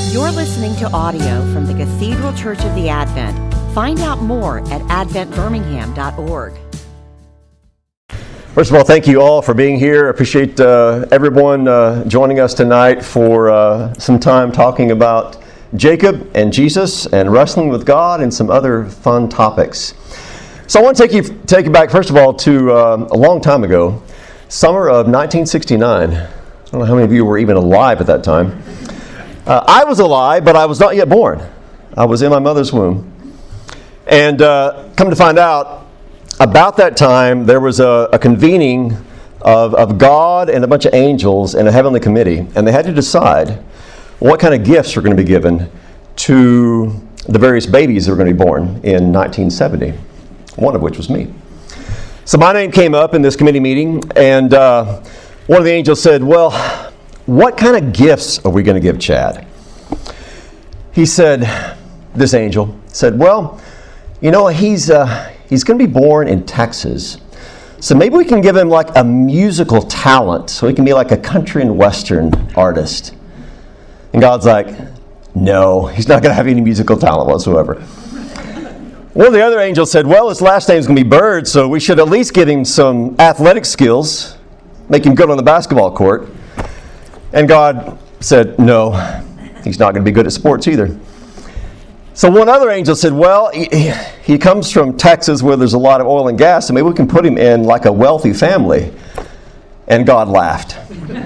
You're listening to audio from the Cathedral Church of the Advent. Find out more at adventbirmingham.org. First of all, thank you all for being here. I appreciate everyone joining us tonight for some time talking about Jacob and Jesus and wrestling with God and some other fun topics. So I want to take you back, first of all, to a long time ago, summer of 1969. I don't know how many of you were even alive at that time. I was alive, but I was not yet born. I was in my mother's womb. And come to find out, about that time, there was a convening of God and a bunch of angels in a heavenly committee, and they had to decide what kind of gifts were going to be given to the various babies that were going to be born in 1970, one of which was me. So my name came up in this committee meeting, and one of the angels said, well, what kind of gifts are we going to give Chad? He said, this angel said, well, you know, he's going to be born in Texas. So maybe we can give him like a musical talent so he can be like a country and western artist. And God's like, no, he's not going to have any musical talent whatsoever. One of the other angels said, well, his last name's going to be Bird, so we should at least give him some athletic skills, make him good on the basketball court. And God said, no, he's not going to be good at sports either. So one other angel said, well, he comes from Texas where there's a lot of oil and gas, so maybe we can put him in like a wealthy family. And God laughed.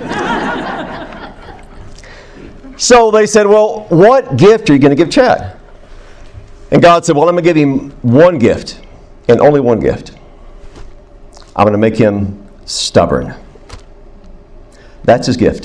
So they said, well, what gift are you going to give Chad? And God said, well, I'm going to give him one gift, and only one gift. I'm going to make him stubborn. That's his gift.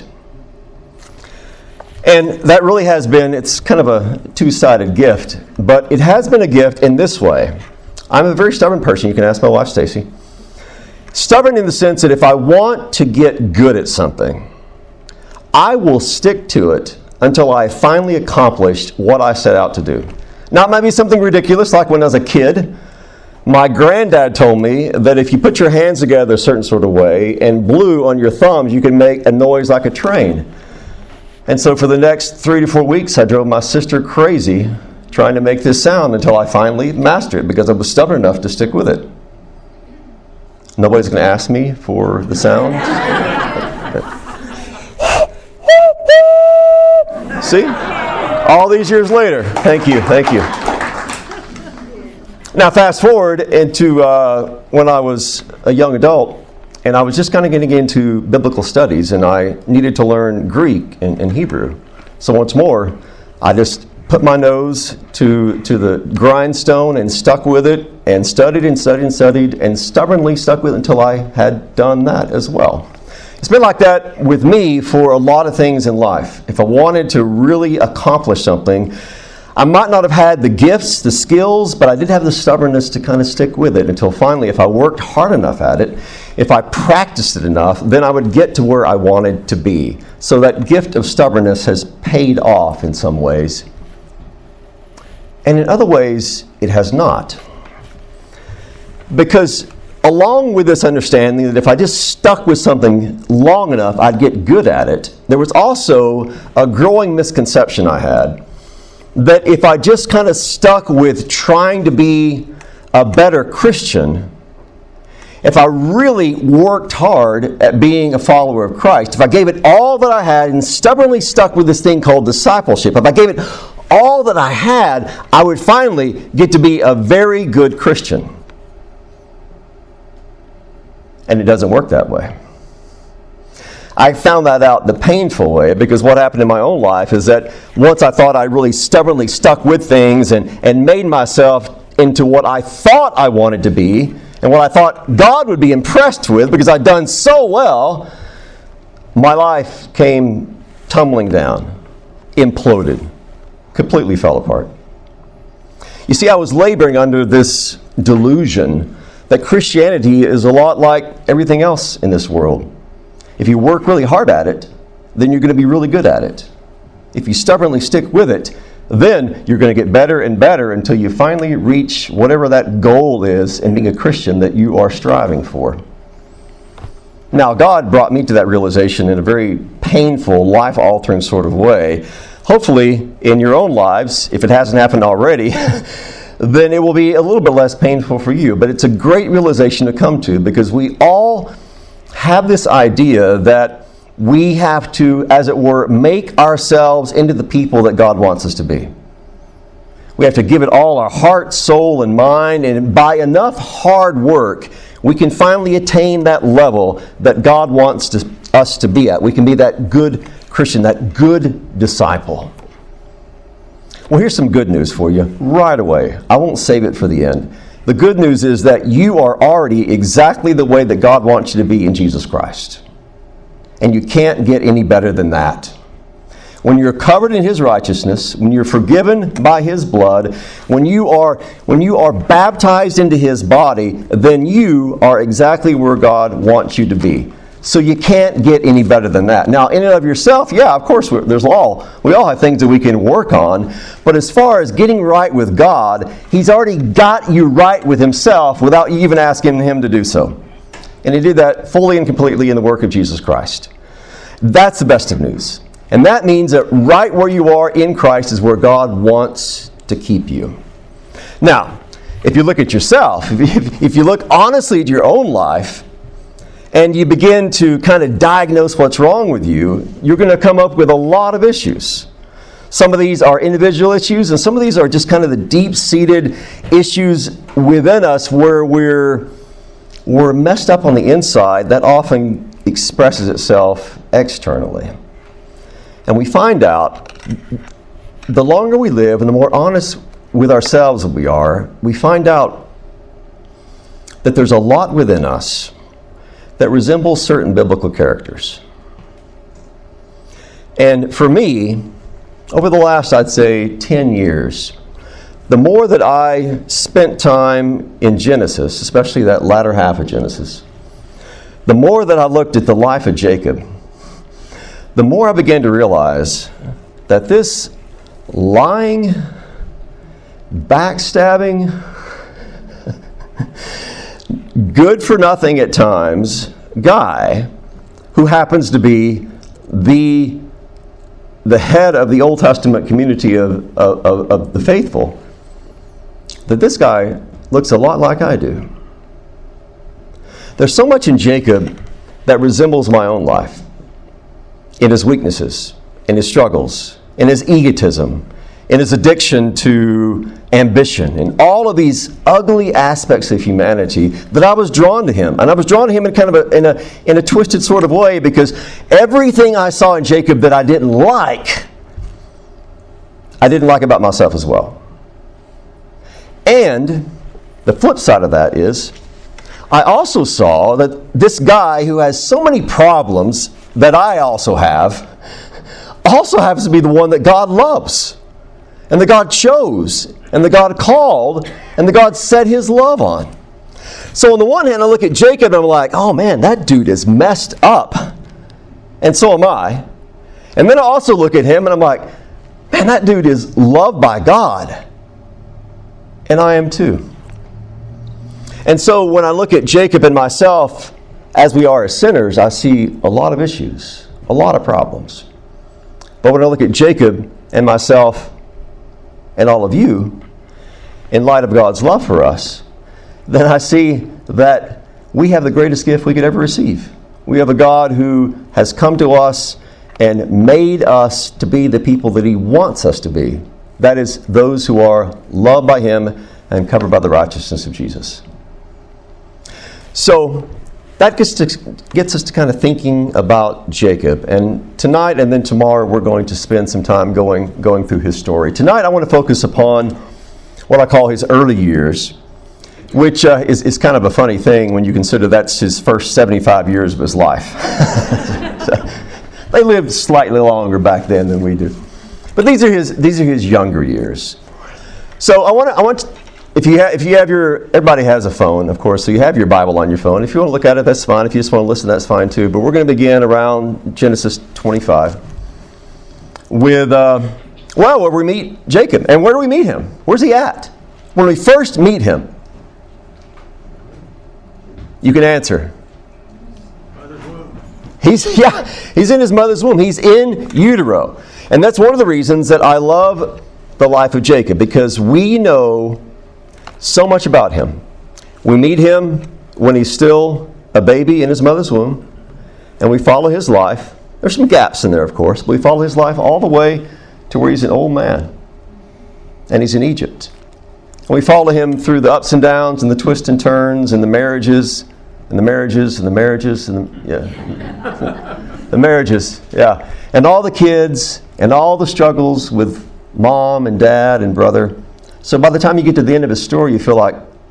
And that really has been, it's kind of a two-sided gift, but it has been a gift in this way. I'm a very stubborn person. You can ask my wife, Stacy. Stubborn in the sense that if I want to get good at something, I will stick to it until I finally accomplished what I set out to do. Now, it might be something ridiculous, like when I was a kid, my granddad told me that if you put your hands together a certain sort of way and blew on your thumbs, you can make a noise like a train. And so for the next 3 to 4 weeks, I drove my sister crazy trying to make this sound until I finally mastered it because I was stubborn enough to stick with it. Nobody's going to ask me for the sound. See? All these years later. Thank you. Now fast forward into when I was a young adult, and I was just kind of getting into biblical studies, and I needed to learn Greek and Hebrew. So once more, I just put my nose to the grindstone and stuck with it, and studied and stubbornly stuck with it until I had done that as well. It's been like that with me for a lot of things in life. If I wanted to really accomplish something, I might not have had the gifts, the skills, but I did have the stubbornness to kind of stick with it until finally, if I worked hard enough at it, if I practiced it enough, then I would get to where I wanted to be. So that gift of stubbornness has paid off in some ways. And in other ways, it has not. Because along with this understanding that if I just stuck with something long enough, I'd get good at it, there was also a growing misconception I had that if I just kind of stuck with trying to be a better Christian, if I really worked hard at being a follower of Christ, if I gave it all that I had and stubbornly stuck with this thing called discipleship, if I gave it all that I had, I would finally get to be a very good Christian. And it doesn't work that way. I found that out the painful way, because what happened in my own life is that once I thought I really stubbornly stuck with things and made myself into what I thought I wanted to be, and what I thought God would be impressed with because I'd done so well, my life came tumbling down, imploded, completely fell apart. You see, I was laboring under this delusion that Christianity is a lot like everything else in this world. If you work really hard at it, then you're going to be really good at it. If you stubbornly stick with it, then you're going to get better and better until you finally reach whatever that goal is in being a Christian that you are striving for. Now, God brought me to that realization in a very painful, life-altering sort of way. hopefully in your own lives, if it hasn't happened already, then it will be a little bit less painful for you. But it's a great realization to come to, because we all have this idea that we have to, as it were, make ourselves into the people that God wants us to be. We have to give it all our heart, soul, and mind, and by enough hard work, we can finally attain that level that God wants us to be at. We can be that good Christian, that good disciple. Well, here's some good news for you right away. I won't save it for the end. The good news is that you are already exactly the way that God wants you to be in Jesus Christ. And you can't get any better than that. When you're covered in His righteousness, when you're forgiven by His blood, when you are baptized into His body, then you are exactly where God wants you to be. So you can't get any better than that. Now, in and of yourself, yeah, of course, we all have things that we can work on. But as far as getting right with God, He's already got you right with Himself without you even asking Him to do so. And He did that fully and completely in the work of Jesus Christ. That's the best of news. And that means that right where you are in Christ is where God wants to keep you. Now, if you look at yourself, if you look honestly at your own life, and you begin to kind of diagnose what's wrong with you, you're going to come up with a lot of issues. Some of these are individual issues, and some of these are just kind of the deep-seated issues within us where we're messed up on the inside that often expresses itself externally. And we find out the longer we live and the more honest with ourselves we are, we find out that there's a lot within us that resembles certain biblical characters. And for me, over the last, I'd say, 10 years, the more that I spent time in Genesis, especially that latter half of Genesis, the more that I looked at the life of Jacob, the more I began to realize that this lying, backstabbing, good for nothing at times guy who happens to be the head of the Old Testament community of the faithful, that this guy looks a lot like I do. There's so much in Jacob that resembles my own life, in his weaknesses, in his struggles, in his egotism, in his addiction to ambition, in all of these ugly aspects of humanity, that I was drawn to him. And I was drawn to him in kind of in a twisted sort of way, because everything I saw in Jacob that I didn't like about myself as well. And the flip side of that is, I also saw that this guy who has so many problems that I also have, also happens to be the one that God loves, and that God chose, and that God called, and that God set His love on. So on the one hand, I look at Jacob and I'm like, oh man, that dude is messed up. And so am I. And then I also look at him and I'm like, man, that dude is loved by God. And I am too. And so when I look at Jacob and myself, as we are as sinners, I see a lot of issues, a lot of problems. But when I look at Jacob and myself and all of you, in light of God's love for us, then I see that we have the greatest gift we could ever receive. We have a God who has come to us and made us to be the people that He wants us to be. That is, those who are loved by Him and covered by the righteousness of Jesus. So that gets us to kind of thinking about Jacob. And tonight and then tomorrow we're going to spend some time going through his story. Tonight I want to focus upon what I call his early years, which is kind of a funny thing when you consider that's his first 75 years of his life. So, they lived slightly longer back then than we do. But these are his younger years. So I want to, if you have everybody has a phone, of course, so you have your Bible on your phone. If you want to look at it, that's fine. If you just want to listen, that's fine too. But we're going to begin around Genesis 25 with, where we meet Jacob. And where do we meet him? Where's he at? When we first meet him, you can answer. He's in his mother's womb. He's in utero. And that's one of the reasons that I love the life of Jacob, because we know so much about him. We meet him when he's still a baby in his mother's womb, and we follow his life. There's some gaps in there, of course, but we follow his life all the way to where he's an old man, and he's in Egypt. And we follow him through the ups and downs and the twists and turns and the marriages and the marriages and the marriages and the marriages, yeah. And all the kids and all the struggles with mom and dad and brother. So by the time you get to the end of his story, you feel like,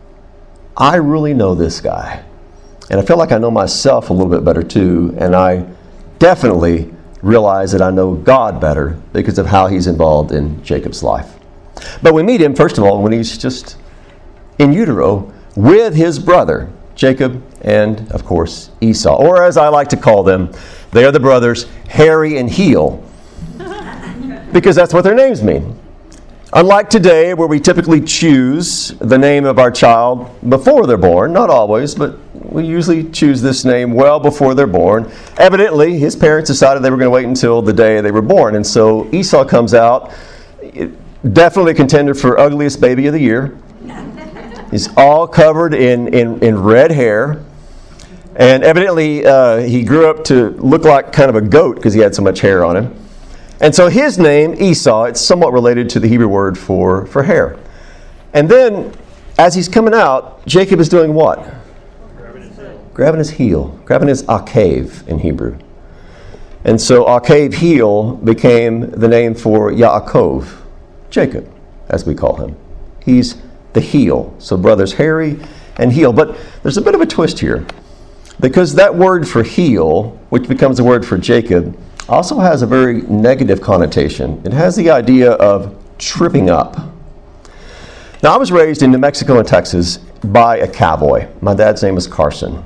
I really know this guy. And I feel like I know myself a little bit better too. And I definitely realize that I know God better because of how he's involved in Jacob's life. But we meet him, first of all, when he's just in utero with his brother, Jacob, and, of course, Esau. Or as I like to call them, they are the brothers Hairy and Heel, because that's what their names mean. Unlike today, where we typically choose the name of our child before they're born, not always, but we usually choose this name well before they're born. Evidently, his parents decided they were going to wait until the day they were born. And so Esau comes out, definitely a contender for ugliest baby of the year. He's all covered in red hair. And evidently, he grew up to look like kind of a goat because he had so much hair on him. And so his name, Esau, it's somewhat related to the Hebrew word for hair. And then, as he's coming out, Jacob is doing what? Grabbing his heel. Grabbing his akav in Hebrew. And so akav, heel, became the name for Yaakov, Jacob, as we call him. He's the heel. So brothers Hairy and Heel. But there's a bit of a twist here, because that word for heel, which becomes the word for Jacob, also has a very negative connotation. It has the idea of tripping up. Now, I was raised in New Mexico and Texas by a cowboy. My dad's name is Carson.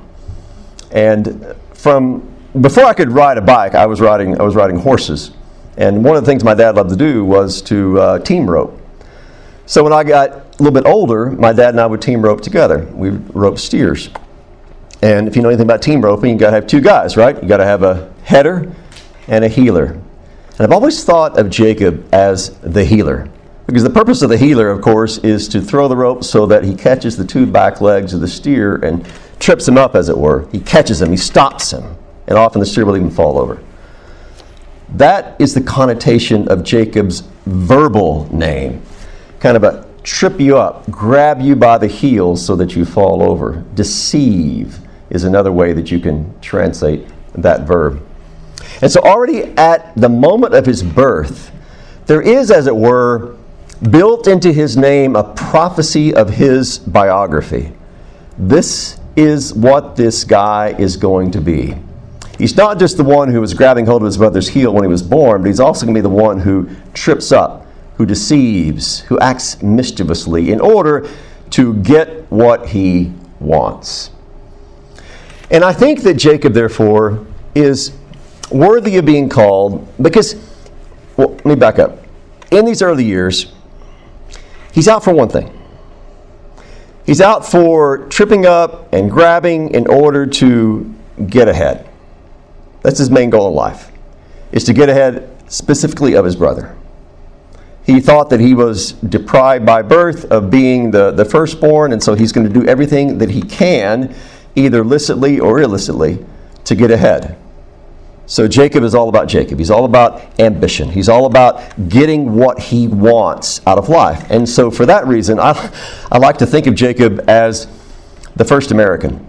And before I could ride a bike, I was riding horses. And one of the things my dad loved to do was to team rope. So when I got a little bit older, my dad and I would team rope together. We roped steers. And if you know anything about team roping, you got to have two guys, right? You got to have a header and a healer. And I've always thought of Jacob as the healer, because the purpose of the healer, of course, is to throw the rope so that he catches the two back legs of the steer and trips him up, as it were. He catches him, he stops him, and often the steer will even fall over. That is the connotation of Jacob's verbal name, kind of a trip you up, grab you by the heels so that you fall over. Deceive is another way that you can translate that verb. And so already at the moment of his birth, there is, as it were, built into his name a prophecy of his biography. This is what this guy is going to be. He's not just the one who was grabbing hold of his brother's heel when he was born, but he's also going to be the one who trips up, who deceives, who acts mischievously in order to get what he wants. And I think that Jacob, therefore, is worthy of being called because, well, let me back up. In these early years, he's out for one thing. He's out for tripping up and grabbing in order to get ahead. That's his main goal in life, is to get ahead specifically of his brother. He thought that he was deprived by birth of being the firstborn, and so he's going to do everything that he can, either licitly or illicitly, to get ahead. So Jacob is all about Jacob. He's all about ambition. He's all about getting what he wants out of life. And so for that reason, I like to think of Jacob as the first American.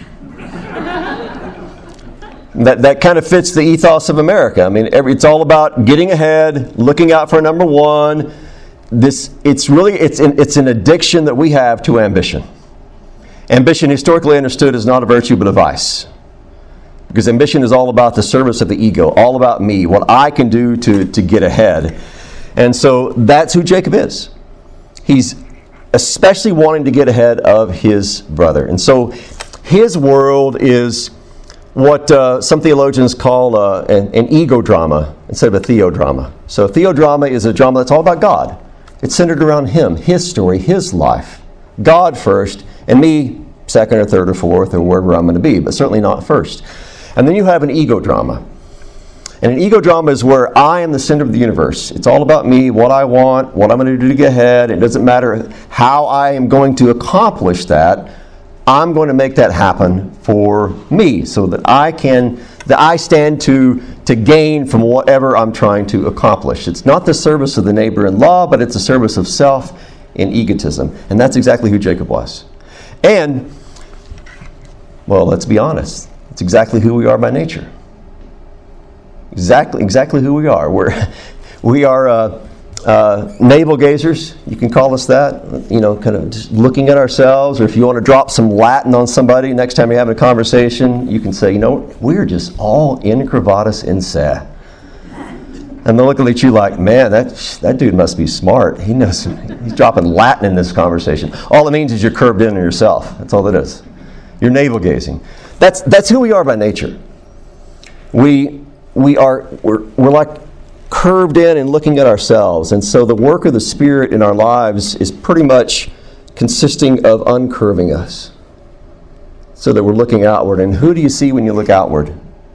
That kind of fits the ethos of America. I mean, it's all about getting ahead, looking out for number one. It's an addiction that we have to ambition. Ambition, historically understood, is not a virtue but a vice. Because ambition is all about the service of the ego, all about me, what I can do to get ahead. And so that's who Jacob is. He's especially wanting to get ahead of his brother. And so his world is what some theologians call an ego drama instead of a theodrama. So theodrama is a drama that's all about God. It's centered around him, his story, his life. God first, and me second or third or fourth or wherever I'm going to be, but certainly not first. And then you have an ego drama. And an ego drama is where I am the center of the universe. It's all about me, what I want, what I'm going to do to get ahead. It doesn't matter how I am going to accomplish that. I'm going to make that happen for me so that I stand to gain from whatever I'm trying to accomplish. It's not the service of the neighbor in love, but it's the service of self in egotism. And that's exactly who Jacob was. And, well, let's be honest. It's exactly who we are by nature. Exactly who we are. We are navel gazers. You can call us that. Kind of just looking at ourselves. Or if you want to drop some Latin on somebody next time you're having a conversation, you can say, we're just all in crevatus in se. And they're looking at you like, man, that dude must be smart. He knows. He's dropping Latin in this conversation. All it means is you're curved in on yourself. That's all it is. You're navel gazing. That's who we are by nature. We're like curved in and looking at ourselves. And so the work of the Spirit in our lives is pretty much consisting of uncurving us so that we're looking outward. And who do you see when you look outward?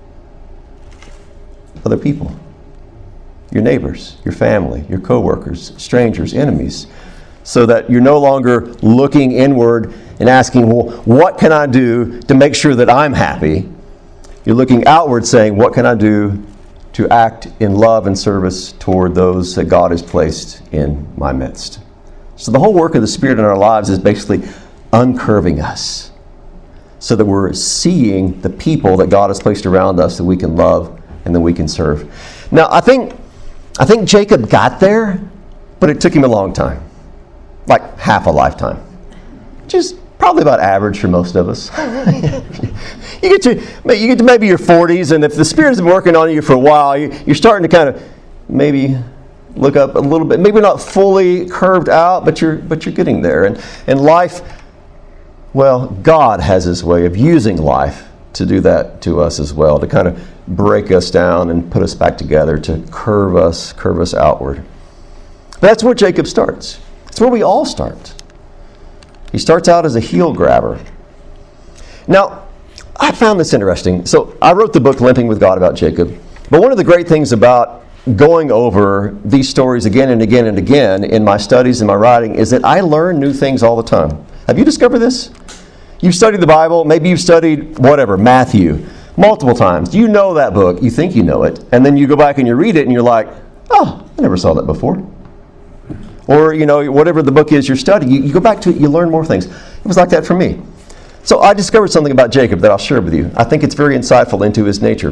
Other people. Your neighbors, your family, your coworkers, strangers, enemies. So that you're no longer looking inward and asking, well, what can I do to make sure that I'm happy? You're looking outward saying, what can I do to act in love and service toward those that God has placed in my midst? So the whole work of the Spirit in our lives is basically uncurving us so that we're seeing the people that God has placed around us that we can love and that we can serve. Now, I think Jacob got there, but it took him a long time, like half a lifetime, which is probably about average for most of us. You get to maybe your 40s, and if the Spirit's been working on you for a while, you're starting to kind of maybe look up a little bit. Maybe not fully curved out, but you're getting there. And life, well, God has His way of using life to do that to us as well, to kind of break us down and put us back together, to curve us outward. But that's where Jacob starts. It's where we all start. He starts out as a heel grabber. Now, I found this interesting. So I wrote the book Limping with God about Jacob. But one of the great things about going over these stories again and again and again in my studies and my writing is that I learn new things all the time. Have you discovered this? You've studied the Bible. Maybe you've studied Matthew, multiple times. You know that book. You think you know it. And then you go back and you read it and you're like, oh, I never saw that before. Or, whatever the book is you're studying, you go back to it, you learn more things. It was like that for me. So I discovered something about Jacob that I'll share with you. I think it's very insightful into his nature.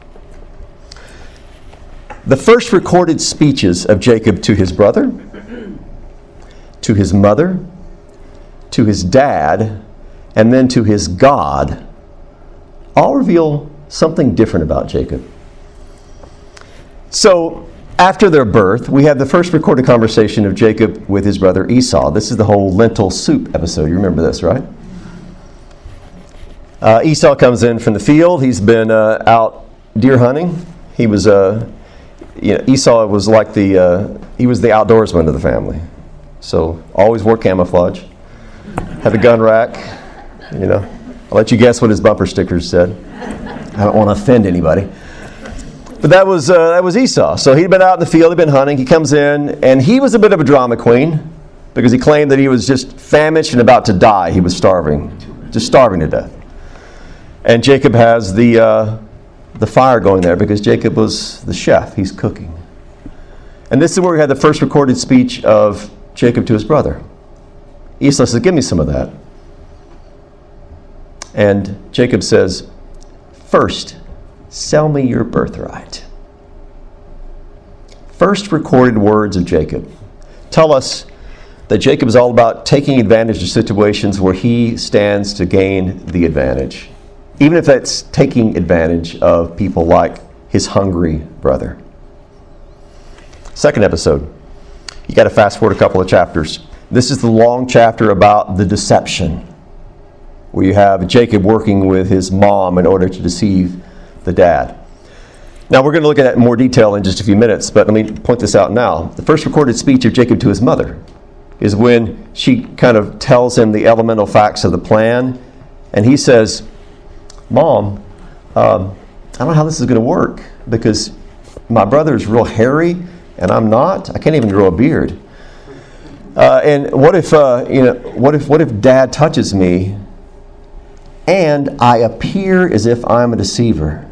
The first recorded speeches of Jacob to his brother, to his mother, to his dad, and then to his God, all reveal something different about Jacob. So, after their birth, we have the first recorded conversation of Jacob with his brother Esau. This is the whole lentil soup episode. You remember this, right? Esau comes in from the field. He's been out deer hunting. He was Esau was like he was the outdoorsman of the family. So always wore camouflage. Had a gun rack. I'll let you guess what his bumper stickers said. I don't want to offend anybody. But that was Esau. So he'd been out in the field, he'd been hunting. He comes in, and he was a bit of a drama queen because he claimed that he was just famished and about to die. He was starving to death. And Jacob has the fire going there because Jacob was the chef. He's cooking. And this is where we had the first recorded speech of Jacob to his brother. Esau says, give me some of that. And Jacob says, first, sell me your birthright. First recorded words of Jacob tell us that Jacob is all about taking advantage of situations where he stands to gain the advantage, even if that's taking advantage of people like his hungry brother. Second episode, you got to fast forward a couple of chapters. This is the long chapter about the deception, where you have Jacob working with his mom in order to deceive the dad. Now we're going to look at that in more detail in just a few minutes, but let me point this out now. The first recorded speech of Jacob to his mother is when she kind of tells him the elemental facts of the plan, and he says, Mom, I don't know how this is going to work because my brother is real hairy and I'm not? I can't even grow a beard. And what if Dad touches me and I appear as if I'm a deceiver?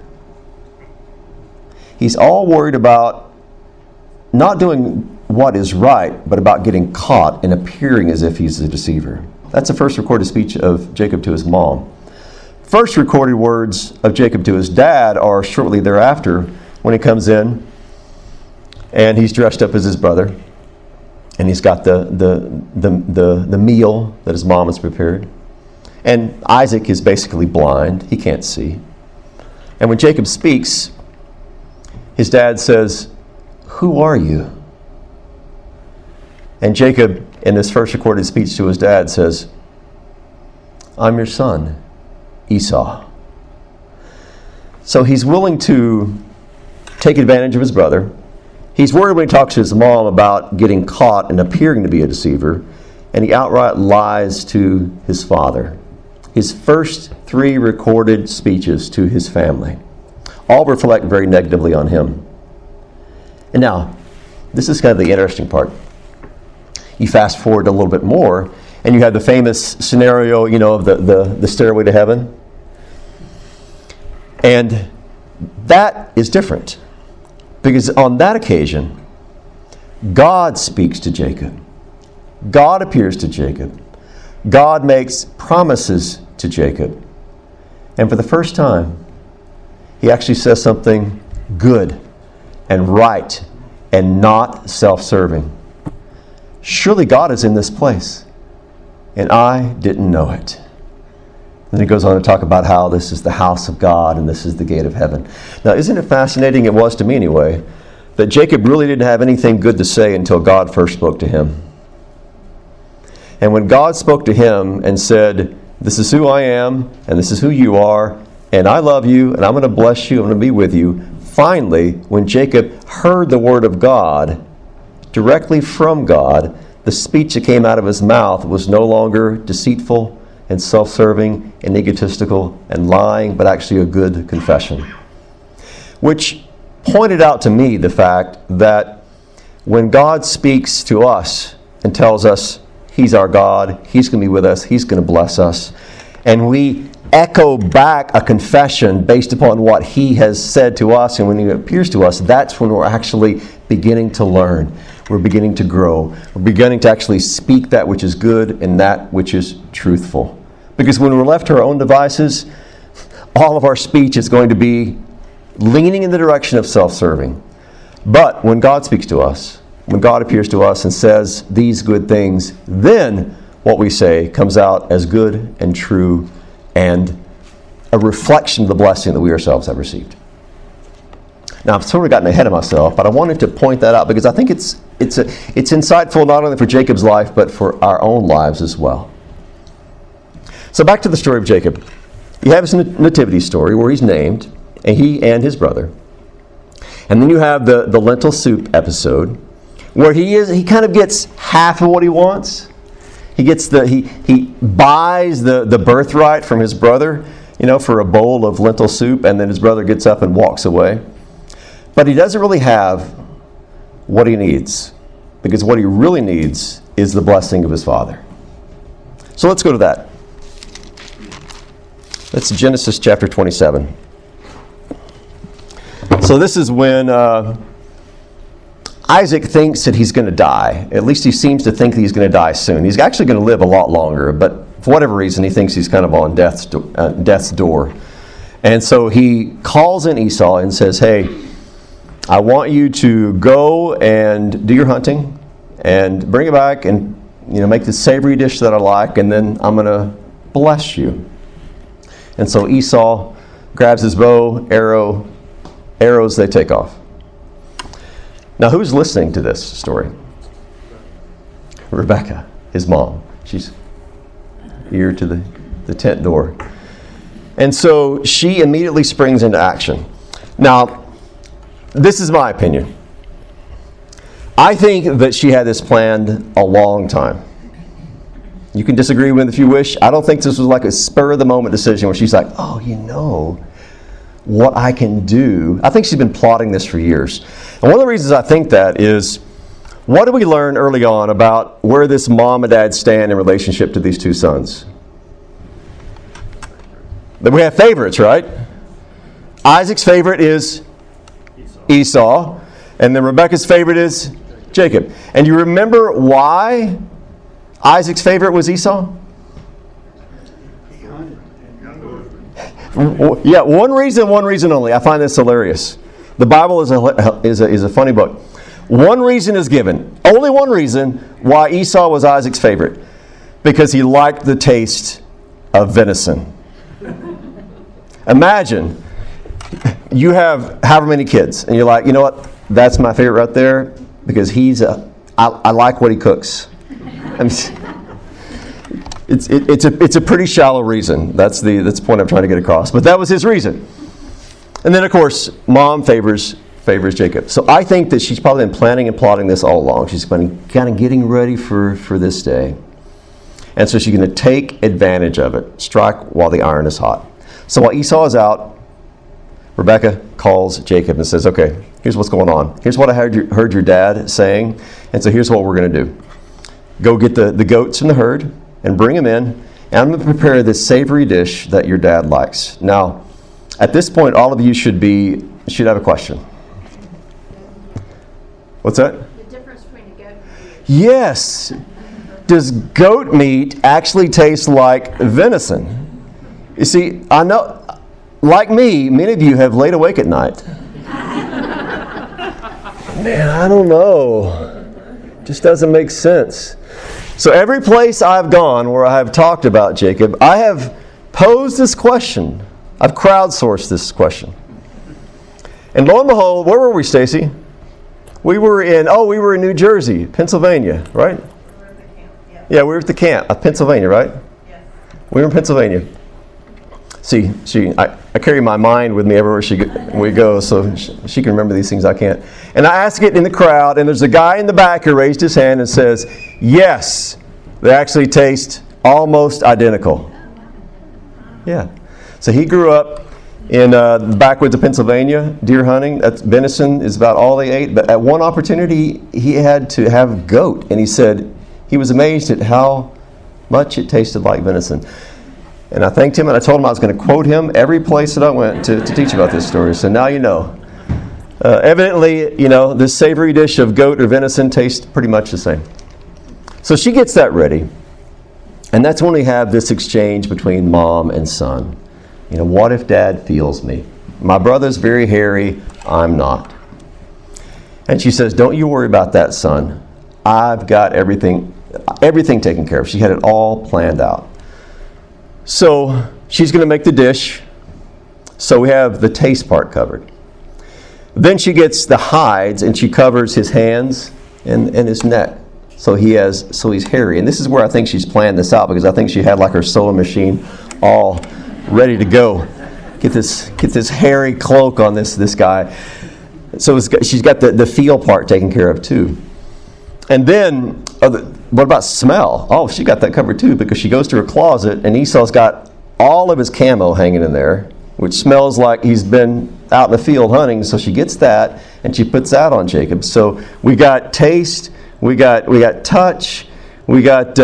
He's all worried about not doing what is right, but about getting caught and appearing as if he's a deceiver. That's the first recorded speech of Jacob to his mom. First recorded words of Jacob to his dad are shortly thereafter when he comes in and he's dressed up as his brother and he's got the meal that his mom has prepared. And Isaac is basically blind. He can't see. And when Jacob speaks, his dad says, "Who are you?" And Jacob, in this first recorded speech to his dad, says, "I'm your son, Esau." So he's willing to take advantage of his brother. He's worried when he talks to his mom about getting caught and appearing to be a deceiver, and he outright lies to his father. His first 3 recorded speeches to his family all reflect very negatively on him. And now, this is kind of the interesting part. You fast forward a little bit more, and you have the famous scenario, of the stairway to heaven. And that is different. Because on that occasion, God speaks to Jacob. God appears to Jacob. God makes promises to Jacob. And for the first time, he actually says something good and right and not self-serving. Surely God is in this place, and I didn't know it. Then he goes on to talk about how this is the house of God and this is the gate of heaven. Now, isn't it fascinating, it was to me anyway, that Jacob really didn't have anything good to say until God first spoke to him. And when God spoke to him and said, "This is who I am, and this is who you are, and I love you, and I'm going to bless you, I'm going to be with you," finally, when Jacob heard the word of God directly from God, the speech that came out of his mouth was no longer deceitful and self-serving and egotistical and lying, but actually a good confession. Which pointed out to me the fact that when God speaks to us and tells us He's our God, He's going to be with us, He's going to bless us, and we echo back a confession based upon what He has said to us, and when He appears to us, that's when we're actually beginning to learn. We're beginning to grow. We're beginning to actually speak that which is good and that which is truthful. Because when we're left to our own devices, all of our speech is going to be leaning in the direction of self-serving. But when God speaks to us, when God appears to us and says these good things, then what we say comes out as good and true and a reflection of the blessing that we ourselves have received. Now, I've sort of gotten ahead of myself, but I wanted to point that out because I think it's insightful not only for Jacob's life, but for our own lives as well. So back to the story of Jacob. You have his nativity story where he's named, and he and his brother. And then you have the lentil soup episode where he kind of gets half of what he wants. He buys the birthright from his brother, for a bowl of lentil soup, and then his brother gets up and walks away. But he doesn't really have what he needs, because what he really needs is the blessing of his father. So let's go to that. That's Genesis chapter 27. So this is when Isaac thinks that he's going to die. At least he seems to think that he's going to die soon. He's actually going to live a lot longer, but for whatever reason, he thinks he's kind of on death's door. And so he calls in Esau and says, "Hey, I want you to go and do your hunting and bring it back and make this savory dish that I like, and then I'm going to bless you." And so Esau grabs his bow, arrows, they take off. Now, who's listening to this story? Rebecca, his mom. She's ear to the tent door. And so she immediately springs into action. Now, this is my opinion. I think that she had this planned a long time. You can disagree with it if you wish. I don't think this was like a spur-of-the-moment decision where she's like, what I can do. I think she's been plotting this for years. And one of the reasons I think that is, what do we learn early on about where this mom and dad stand in relationship to these two sons? That we have favorites, right? Isaac's favorite is Esau, and then Rebekah's favorite is Jacob. And you remember why Isaac's favorite was Esau? Yeah, one reason only. I find this hilarious. The Bible is a funny book. One reason is given. Only one reason why Esau was Isaac's favorite. Because he liked the taste of venison. Imagine you have however many kids, and you're like, you know what? That's my favorite right there because I like what he cooks. I mean, it's a pretty shallow reason. That's the point I'm trying to get across. But that was his reason. And then, of course, mom favors Jacob. So I think that she's probably been planning and plotting this all along. She's been kind of getting ready for this day. And so she's going to take advantage of it. Strike while the iron is hot. So while Esau is out, Rebekah calls Jacob and says, okay, here's what's going on. Here's what I heard your dad saying. And so here's what we're going to do. Go get the goats from the herd and bring them in. And I'm going to prepare this savory dish that your dad likes. Now, at this point, all of you should have a question. What's that? The difference between a goat and a deer. Yes. Does goat meat actually taste like venison? You see, I know, like me, many of you have laid awake at night. Man, I don't know. Just doesn't make sense. So every place I've gone where I have talked about Jacob, I have posed this question. I've crowdsourced this question. And lo and behold, where were we, Stacy? We were in New Jersey, Pennsylvania, right? We were at the camp, yeah. Yeah, we were at the camp of Pennsylvania, right? Yes. We were in Pennsylvania. See, I carry my mind with me everywhere we go, so she can remember these things I can't. And I ask it in the crowd, and there's a guy in the back who raised his hand and says, yes, they actually taste almost identical. Yeah. So he grew up in the backwoods of Pennsylvania, deer hunting. That's venison is about all they ate. But at one opportunity, he had to have goat, and he said he was amazed at how much it tasted like venison. And I thanked him, and I told him I was going to quote him every place that I went to teach about this story. So now you know. Evidently, this savory dish of goat or venison tastes pretty much the same. So she gets that ready. And that's when we have this exchange between mom and son. What if dad feels me? My brother's very hairy, I'm not. And she says, don't you worry about that, son. I've got everything taken care of. She had it all planned out. So she's going to make the dish. So we have the taste part covered. Then she gets the hides and she covers his hands and his neck. So he's hairy. And this is where I think she's planned this out, because I think she had like her sewing machine all ready to go. Get this hairy cloak on this guy. So she's got the feel part taken care of too. And then, what about smell? Oh, she got that covered too, because she goes to her closet and Esau's got all of his camo hanging in there, which smells like he's been out in the field hunting. So she gets that and she puts that on Jacob. So we got taste, we got touch, we got.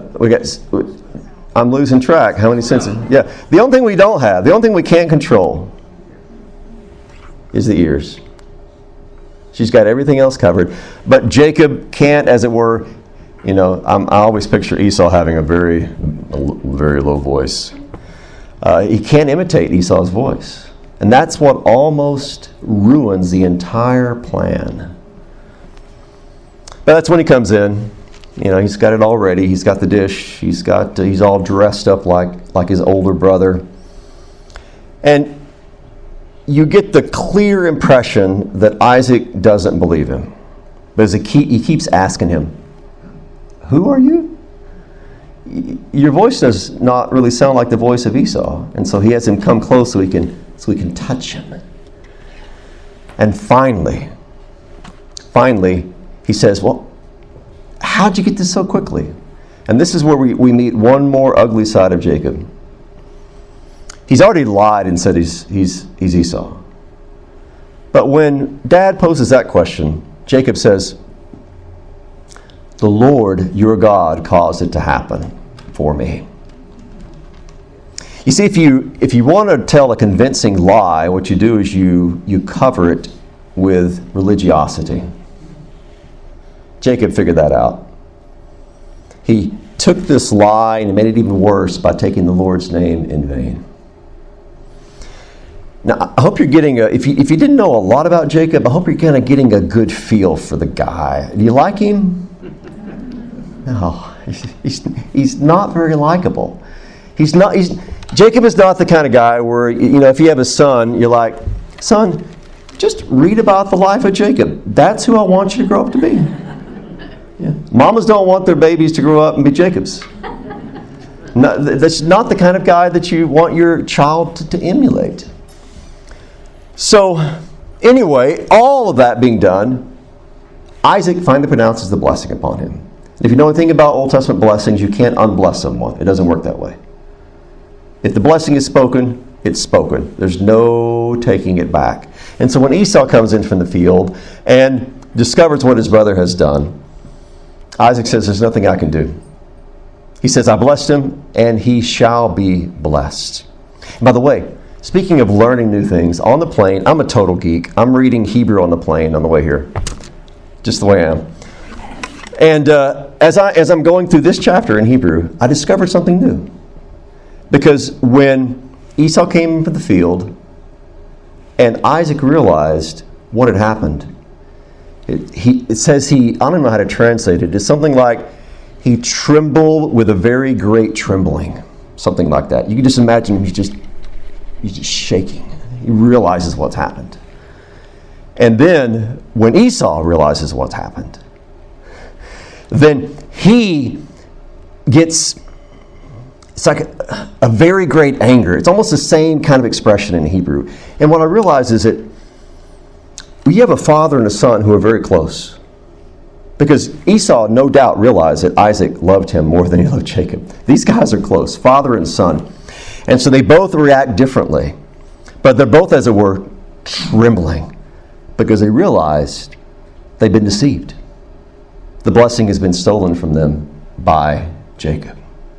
I'm losing track. How many senses? Yeah. The only thing we don't have, the only thing we can't control, is the ears. She's got everything else covered. But Jacob can't, as it were, I always picture Esau having a very, very low voice. He can't imitate Esau's voice. And that's what almost ruins the entire plan. But that's when he comes in. He's got it all ready. He's got the dish. He's all dressed up like his older brother. And you get the clear impression that Isaac doesn't believe him. But he keeps asking him, who are you? Your voice does not really sound like the voice of Esau. And so he has him come close so he can touch him. And finally, he says, well, how'd you get this so quickly? And this is where we meet one more ugly side of Jacob. He's already lied and said he's Esau. But when Dad poses that question, Jacob says, "The Lord your God caused it to happen for me." You see, if you want to tell a convincing lie, what you do is you cover it with religiosity. Jacob figured that out. He took this lie and made it even worse by taking the Lord's name in vain. Now, I hope you're getting if you didn't know a lot about Jacob, I hope you're kind of getting a good feel for the guy. Do you like him? No, he's not very likable. Jacob is not the kind of guy where, if you have a son, you're like, "Son, just read about the life of Jacob. That's who I want you to grow up to be." Yeah. Mamas don't want their babies to grow up and be Jacobs. No, that's not the kind of guy that you want your child to emulate. So, anyway, all of that being done, Isaac finally pronounces the blessing upon him. And if you know anything about Old Testament blessings, you can't unbless someone. It doesn't work that way. If the blessing is spoken, it's spoken. There's no taking it back. And so when Esau comes in from the field and discovers what his brother has done, Isaac says, "There's nothing I can do." He says, "I blessed him, and he shall be blessed." And by the way, speaking of learning new things, on the plane, I'm a total geek. I'm reading Hebrew on the plane on the way here. Just the way I am. And as I'm going through this chapter in Hebrew, I discovered something new. Because when Esau came into the field and Isaac realized what had happened, it says I don't even know how to translate it. It's something like, he trembled with a very great trembling. Something like that. You can just imagine him, he's just shaking. He realizes what's happened. And then when Esau realizes what's happened, then he gets, it's like a very great anger. It's almost the same kind of expression in Hebrew. And what I realize is that we have a father and a son who are very close. Because Esau no doubt realized that Isaac loved him more than he loved Jacob. These guys are close, father and son. And so they both react differently. But they're both, as it were, trembling because they realized they've been deceived. The blessing has been stolen from them by Jacob.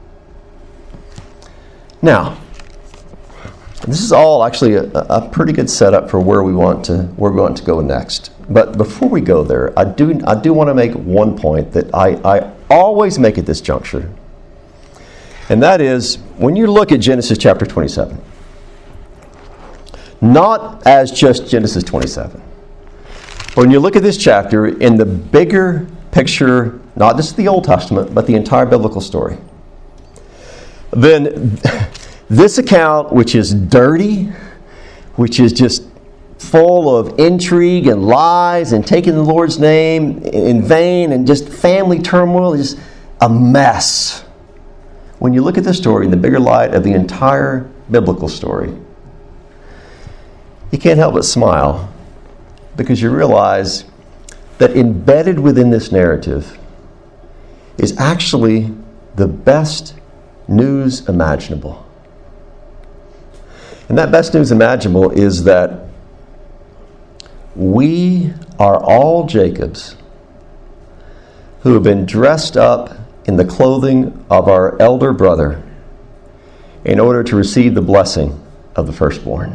Now, this is all actually a pretty good setup for where we want to go next. But before we go there, I do want to make one point that I always make at this juncture. And that is, when you look at Genesis chapter 27, not as just Genesis 27, when you look at this chapter in the bigger picture, not just the Old Testament, but the entire biblical story, then this account, which is dirty, which is just full of intrigue and lies and taking the Lord's name in vain and just family turmoil, just a mess. When you look at the story in the bigger light of the entire biblical story, you can't help but smile because you realize that embedded within this narrative is actually the best news imaginable. And that best news imaginable is that we are all Jacobs who have been dressed up in the clothing of our elder brother in order to receive the blessing of the firstborn.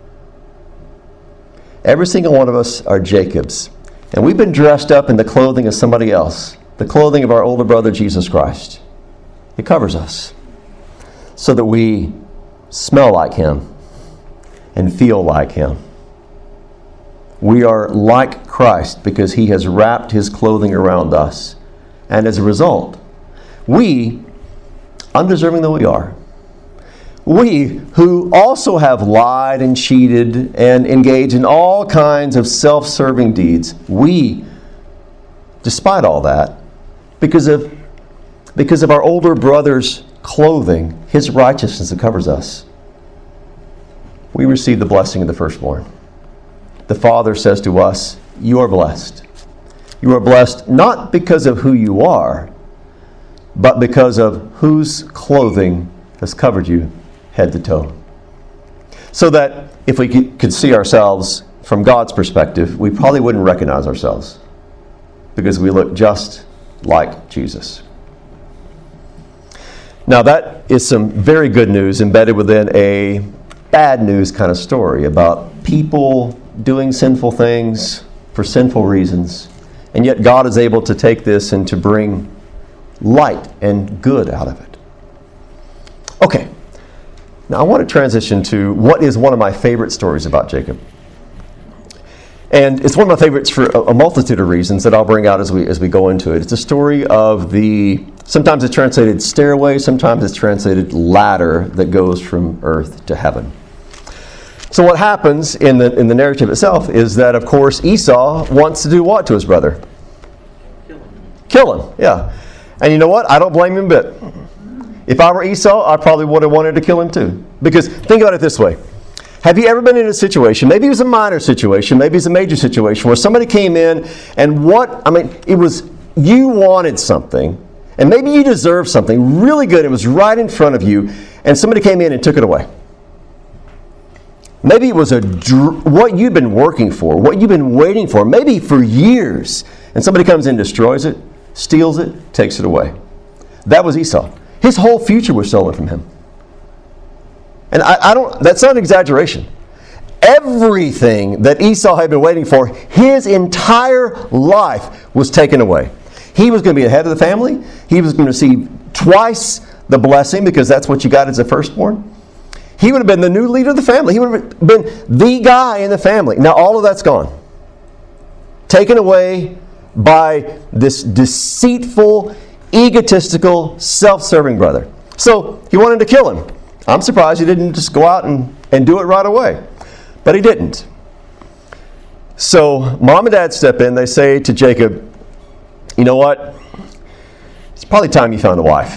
Every single one of us are Jacobs, and we've been dressed up in the clothing of somebody else, the clothing of our older brother Jesus Christ. It covers us so that we smell like him and feel like him. We are like Christ because he has wrapped his clothing around us. And as a result, we, undeserving though we are, we who also have lied and cheated and engaged in all kinds of self-serving deeds, we, despite all that, because of our older brother's clothing, his righteousness that covers us, we receive the blessing of the firstborn. The Father says to us, you are blessed. You are blessed not because of who you are, but because of whose clothing has covered you head to toe. So that if we could see ourselves from God's perspective, we probably wouldn't recognize ourselves because we look just like Jesus. Now that is some very good news embedded within a bad news kind of story about people doing sinful things for sinful reasons. And yet God is able to take this and to bring light and good out of it. Okay. Now I want to transition to what is one of my favorite stories about Jacob. And it's one of my favorites for a multitude of reasons that I'll bring out as we go into it. It's a story of sometimes it's translated stairway, sometimes it's translated ladder that goes from earth to heaven. So what happens in the narrative itself is that, of course, Esau wants to do what to his brother? Kill him, yeah. And you know what? I don't blame him a bit. If I were Esau, I probably would have wanted to kill him too. Because think about it this way. Have you ever been in a situation, maybe it was a minor situation, maybe it's a major situation, where somebody came in and it was you wanted something, and maybe you deserved something really good, it was right in front of you, and somebody came in and took it away. Maybe it was what you've been working for, what you've been waiting for, maybe for years, and somebody comes in, destroys it, steals it, takes it away. That was Esau. His whole future was stolen from him. And that's not an exaggeration. Everything that Esau had been waiting for, his entire life was taken away. He was going to be the head of the family. He was going to receive twice the blessing because that's what you got as a firstborn. He would have been the new leader of the family. He would have been the guy in the family. Now all of that's gone. Taken away by this deceitful, egotistical, self-serving brother. So he wanted to kill him. I'm surprised he didn't just go out and do it right away. But he didn't. So mom and dad step in. They say to Jacob, you know what? It's probably time you found a wife.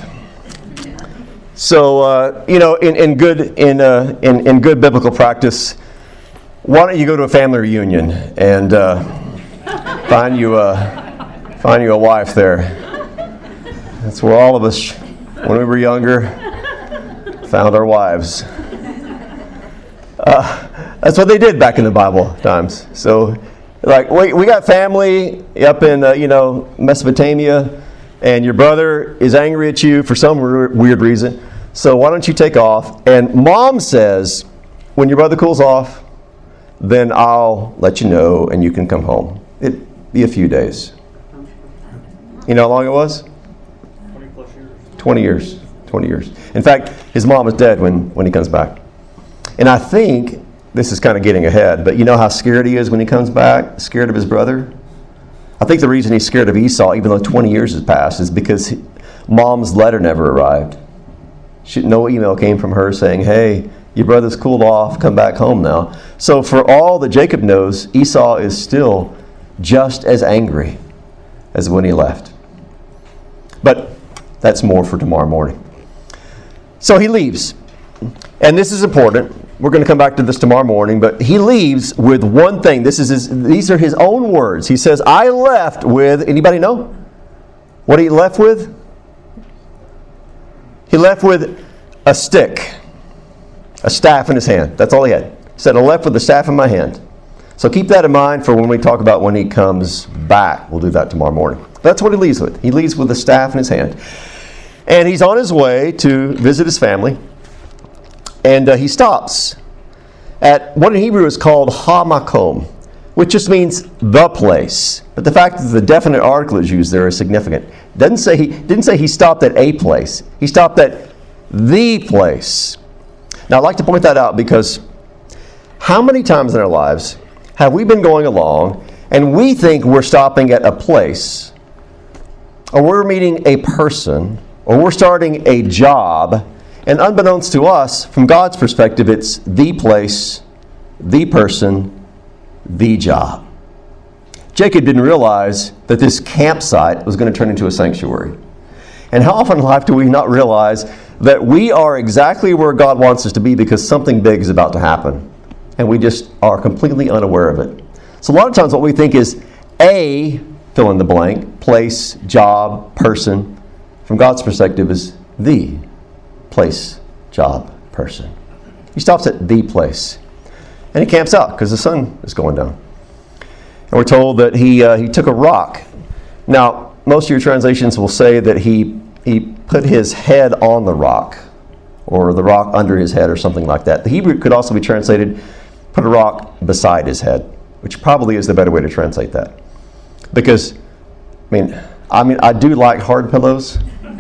So, in good biblical practice, why don't you go to a family reunion and find you a wife there? That's where all of us, when we were younger, found our wives. That's what they did back in the Bible times. So, we got family up in Mesopotamia, and your brother is angry at you for some weird reason. So why don't you take off? And mom says, when your brother cools off, then I'll let you know and you can come home. It'd be a few days. You know how long it was? 20 plus years. 20 years. 20 years. In fact, his mom is dead when he comes back. And I think, this is kind of getting ahead, but you know how scared he is when he comes back? Scared of his brother? I think the reason he's scared of Esau, even though 20 years has passed, is because mom's letter never arrived. No email came from her saying, hey, your brother's cooled off, come back home now. So for all that Jacob knows, Esau is still just as angry as when he left. But that's more for tomorrow morning. So he leaves. And this is important. We're going to come back to this tomorrow morning, but he leaves with one thing. These are his own words. He says, I left with, anybody know what he left with? He left with a stick, a staff in his hand. That's all he had. He said, I left with a staff in my hand. So keep that in mind for when we talk about when he comes back. We'll do that tomorrow morning. That's what he leaves with. He leaves with a staff in his hand. And he's on his way to visit his family. And he stops at what in Hebrew is called Ha-Makom, which just means the place. But the fact that the definite article is used there is significant. Didn't say he stopped at a place. He stopped at the place. Now I'd like to point that out because how many times in our lives have we been going along and we think we're stopping at a place, or we're meeting a person, or we're starting a job, and unbeknownst to us, from God's perspective, it's the place, the person, the job. Jacob didn't realize that this campsite was going to turn into a sanctuary. And how often in life do we not realize that we are exactly where God wants us to be because something big is about to happen, and we just are completely unaware of it? So a lot of times what we think is a fill in the blank, place, job, person, from God's perspective is the place, job, person. He stops at the place. And he camps out because the sun is going down. And we're told that he took a rock. Now, most of your translations will say that he put his head on the rock, or the rock under his head, or something like that. The Hebrew could also be translated, put a rock beside his head, which probably is the better way to translate that. Because, I do like hard pillows.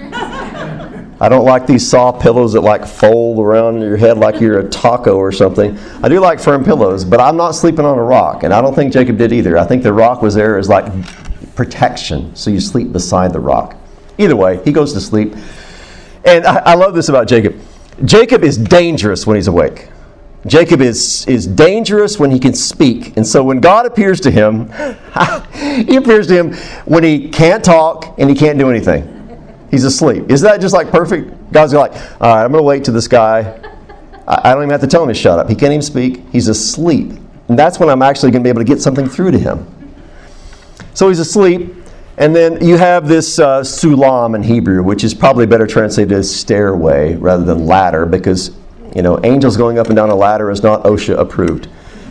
I don't like these soft pillows that like fold around your head like you're a taco or something. I do like firm pillows, but I'm not sleeping on a rock, and I don't think Jacob did either. I think the rock was there as like protection, so you sleep beside the rock. Either way, he goes to sleep. And I love this about Jacob. Jacob is dangerous when he's awake. Jacob is dangerous when he can speak. And so when God appears to him, he appears to him when he can't talk and he can't do anything. He's asleep. Isn't that just like perfect? God's like, all right, I'm going to wait till this guy. I don't even have to tell him to shut up. He can't even speak. He's asleep. And that's when I'm actually going to be able to get something through to him. So he's asleep. And then you have this sulam in Hebrew, which is probably better translated as stairway rather than ladder, because, angels going up and down a ladder is not OSHA approved.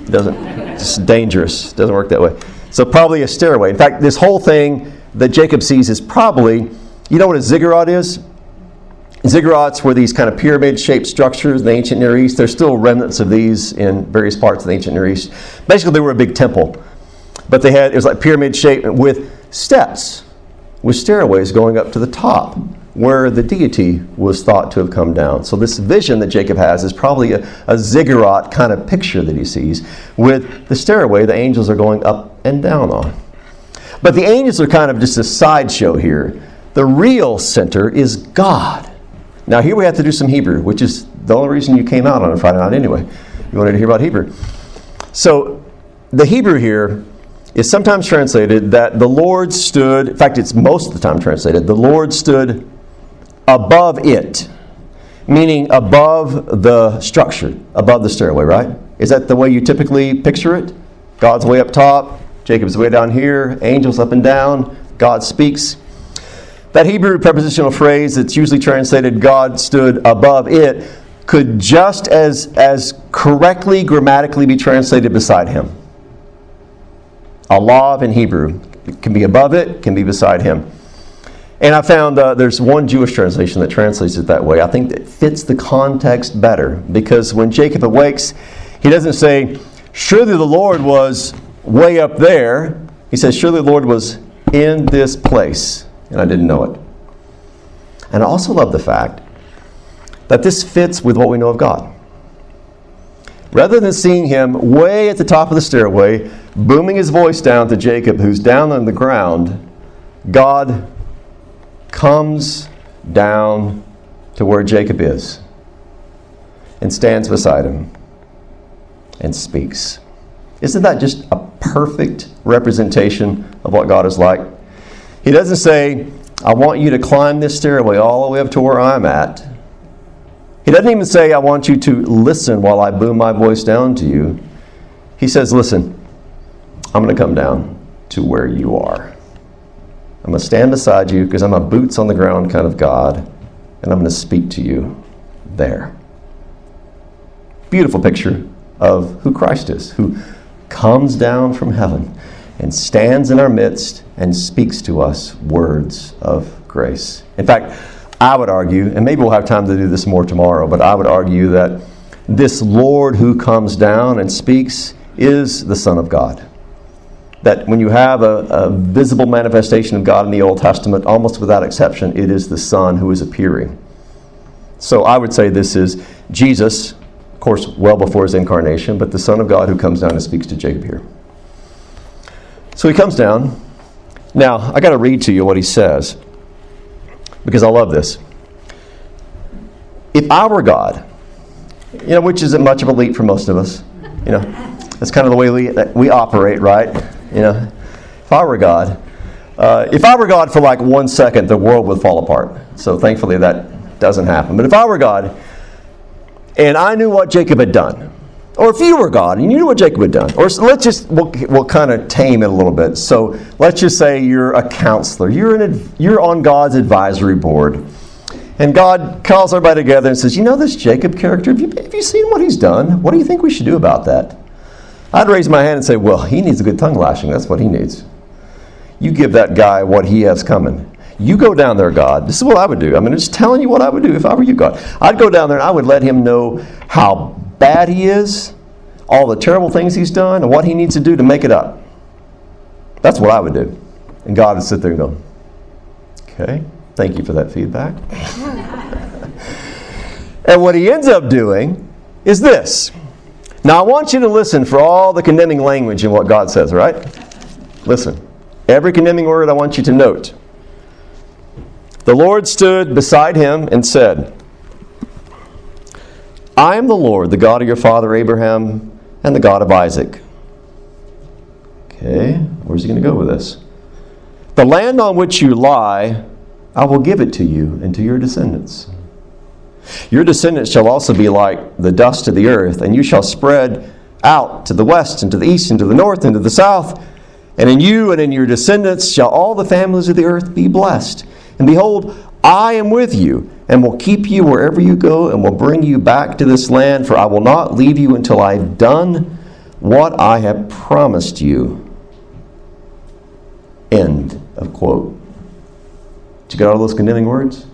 It's dangerous. It doesn't work that way. So probably a stairway. In fact, this whole thing that Jacob sees is probably, you know what a ziggurat is? Ziggurats were these kind of pyramid-shaped structures in the ancient Near East. There's still remnants of these in various parts of the ancient Near East. Basically, they were a big temple. But it was like pyramid-shaped with steps, with stairways going up to the top, where the deity was thought to have come down. So this vision that Jacob has is probably a ziggurat kind of picture that he sees, with the stairway the angels are going up and down on. But the angels are kind of just a sideshow here. The real center is God. Now here we have to do some Hebrew, which is the only reason you came out on a Friday night anyway. You wanted to hear about Hebrew. So the Hebrew here is sometimes translated that the Lord stood, in fact it's most of the time translated, the Lord stood above it, meaning above the structure, above the stairway, right? Is that the way you typically picture it? God's way up top, Jacob's way down here, angels up and down, God speaks. That Hebrew prepositional phrase that's usually translated God stood above it could just as correctly grammatically be translated beside him. Alav in Hebrew. It can be above it, can be beside him. And I found there's one Jewish translation that translates it that way. I think that fits the context better, because when Jacob awakes, he doesn't say, surely the Lord was way up there. He says, surely the Lord was in this place, and I didn't know it. And I also love the fact that this fits with what we know of God. Rather than seeing him way at the top of the stairway, booming his voice down to Jacob, who's down on the ground, God comes down to where Jacob is and stands beside him and speaks. Isn't that just a perfect representation of what God is like? He doesn't say, I want you to climb this stairway all the way up to where I'm at. He doesn't even say, I want you to listen while I boom my voice down to you. He says, listen, I'm going to come down to where you are. I'm going to stand beside you because I'm a boots on the ground kind of God, and I'm going to speak to you there. Beautiful picture of who Christ is, who comes down from heaven and stands in our midst and speaks to us words of grace. In fact, I would argue, and maybe we'll have time to do this more tomorrow, but I would argue that this Lord who comes down and speaks is the Son of God. That when you have a visible manifestation of God in the Old Testament, almost without exception, it is the Son who is appearing. So I would say this is Jesus, of course, well before his incarnation, but the Son of God who comes down and speaks to Jacob here. So he comes down. Now, I got to read to you what he says, because I love this. If I were God, which isn't much of a leap for most of us, that's kind of the way we operate, right? If I were God, for like 1 second, the world would fall apart. So thankfully that doesn't happen. But if I were God, and I knew what Jacob had done, or if you were God and you knew what Jacob had done, or we'll kind of tame it a little bit. So let's just say you're a counselor. You're on God's advisory board, And God calls everybody together and says, you know this Jacob character? Have you seen what he's done? What do you think we should do about that? I'd raise my hand and say, well, he needs a good tongue lashing. That's what he needs. You give that guy what he has coming. You go down there, God. This is what I would do. I'm just telling you what I would do if I were you, God. I'd go down there and I would let him know how bad he is, all the terrible things he's done, and what he needs to do to make it up. That's what I would do. And God would sit there and go, okay, thank you for that feedback. And what he ends up doing is this. Now, I want you to listen for all the condemning language in what God says, all right? Listen. Every condemning word I want you to note. The Lord stood beside him and said, I am the Lord, the God of your father Abraham and the God of Isaac. Okay, where's he going to go with this? The land on which you lie, I will give it to you and to your descendants. Your descendants shall also be like the dust of the earth, and you shall spread out to the west and to the east and to the north and to the south. And in you and in your descendants shall all the families of the earth be blessed. And behold, I am with you, and will keep you wherever you go, and will bring you back to this land, for I will not leave you until I have done what I have promised you. End of quote. Did you get all those condemning words?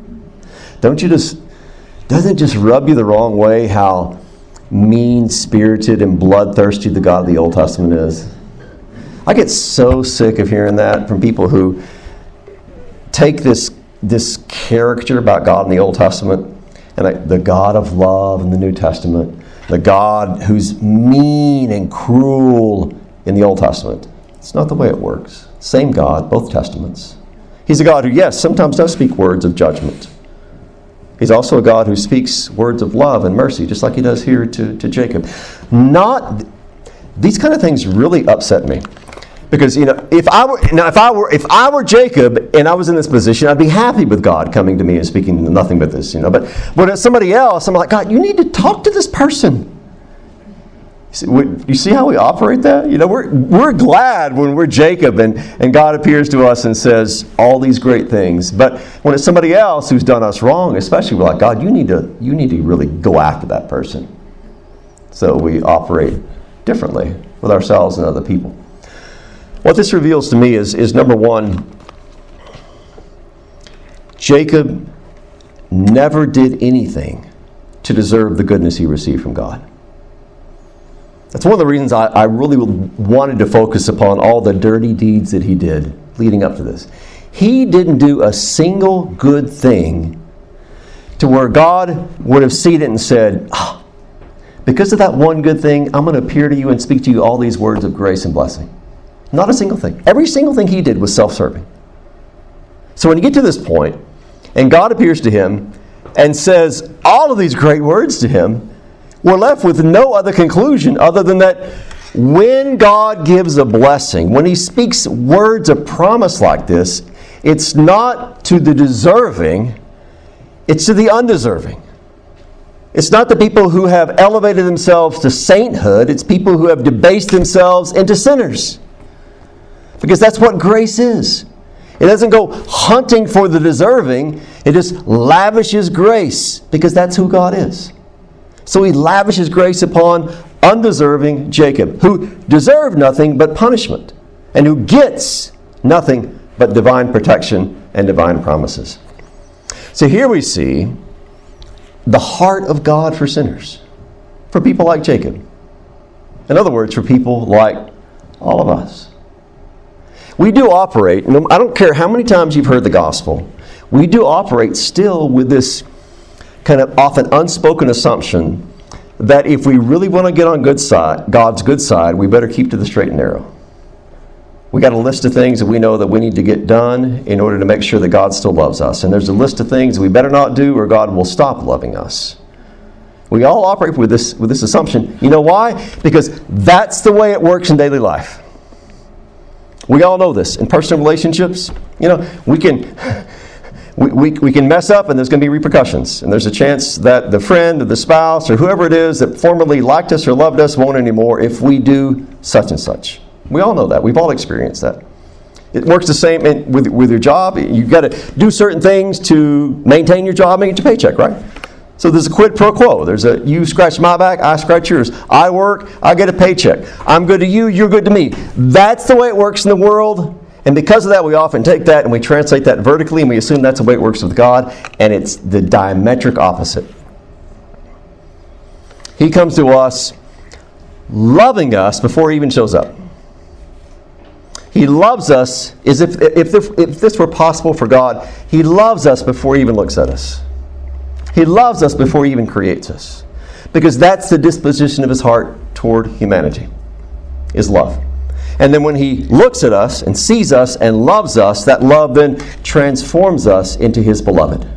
Doesn't it just rub you the wrong way how mean-spirited and bloodthirsty the God of the Old Testament is? I get so sick of hearing that from people who take this character about God in the Old Testament and the God of love in the New Testament, the God who's mean and cruel in the Old Testament. It's not the way it works. Same God, both Testaments. He's a God who, yes, sometimes does speak words of judgment. He's also a God who speaks words of love and mercy, just like he does here to Jacob. These kind of things really upset me. Because, if I were Jacob and I was in this position, I'd be happy with God coming to me and speaking nothing but this, But when it's somebody else, I'm like, God, you need to talk to this person. You see how we operate that? We're glad when we're Jacob and God appears to us and says all these great things. But when it's somebody else who's done us wrong, especially, we're like, God, you need to really go after that person. So we operate differently with ourselves and other people. What this reveals to me is number one, Jacob never did anything to deserve the goodness he received from God. That's one of the reasons I really wanted to focus upon all the dirty deeds that he did leading up to this. He didn't do a single good thing to where God would have seen it and said, because of that one good thing, I'm going to appear to you and speak to you all these words of grace and blessing. Not a single thing. Every single thing he did was self-serving. So when you get to this point, and God appears to him and says all of these great words to him, we're left with no other conclusion other than that when God gives a blessing, when he speaks words of promise like this, it's not to the deserving, it's to the undeserving. It's not the people who have elevated themselves to sainthood, it's people who have debased themselves into sinners. Because that's what grace is. It doesn't go hunting for the deserving, it just lavishes grace because that's who God is. So he lavishes grace upon undeserving Jacob, who deserved nothing but punishment, and who gets nothing but divine protection and divine promises. So here we see the heart of God for sinners, for people like Jacob. In other words, for people like all of us. We do operate, and I don't care how many times you've heard the gospel, we do operate still with this kind of often unspoken assumption that if we really want to get on God's good side, we better keep to the straight and narrow. We got a list of things that we know that we need to get done in order to make sure that God still loves us. And there's a list of things we better not do or God will stop loving us. We all operate with this assumption. You know why? Because that's the way it works in daily life. We all know this. In personal relationships, we can mess up and there's going to be repercussions. And there's a chance that the friend or the spouse or whoever it is that formerly liked us or loved us won't anymore if we do such and such. We all know that. We've all experienced that. It works the same with your job. You've got to do certain things to maintain your job and get your paycheck, right? So there's a quid pro quo. You scratch my back, I scratch yours. I work, I get a paycheck. I'm good to you, you're good to me. That's the way it works in the world. And because of that, we often take that and we translate that vertically and we assume that's the way it works with God. And it's the diametric opposite. He comes to us loving us before he even shows up. He loves us as if this were possible for God. He loves us before he even looks at us. He loves us before he even creates us. Because that's the disposition of his heart toward humanity, is love. And then when he looks at us and sees us and loves us, that love then transforms us into his beloved.